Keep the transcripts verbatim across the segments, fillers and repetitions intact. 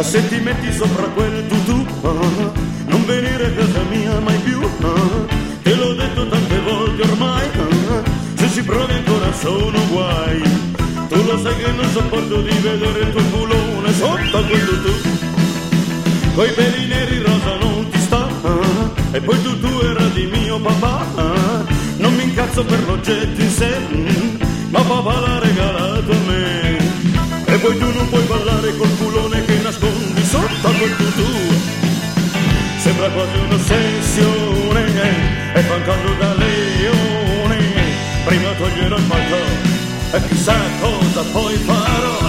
se ti metti sopra quel tutù, ah, non venire a casa mia mai più, ah, te l'ho detto tante volte ormai, ah, se ci provi ancora sono guai, tu lo sai che non sopporto di vedere il tuo culone sotto a quel tutù, coi peli neri rosa non ti sta, ah, e poi tu tu era di mio papà, ah, non mi incazzo per l'oggetto in sé, mm, ma papà l'ha regalato a me, e poi tu non puoi ballare col culone che nascondi sotto a quel tutù, sembra quasi un'ossessione, e fa un canto da leone, prima toglierò il palto e chissà cosa poi farò.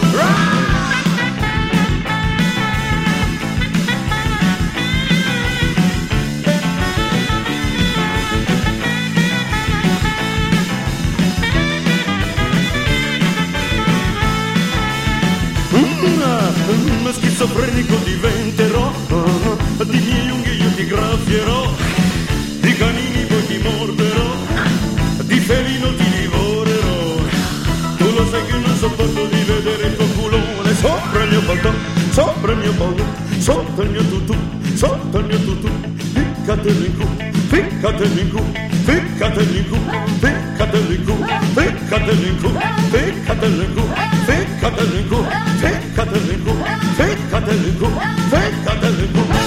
Mm, schizofrenico diventerò, uh, di miei unghie io ti graffierò, di canini poi ti morderò, di felino ti divorerò, tu lo sai che non sopporto di vedere il tuo culone sopra il mio palto, sopra il mio palto, sotto il mio tutù, sotto il mio tutù, ficcatelo in cu, ficcatelo in cu, ficcatelo in cu, ficcatelo in cu, ficcatelo in cu, ficcatelo in cu, ficcatelo in cu, ficcatelo in cu, ficcatelo in cu, ficcatelo in cu.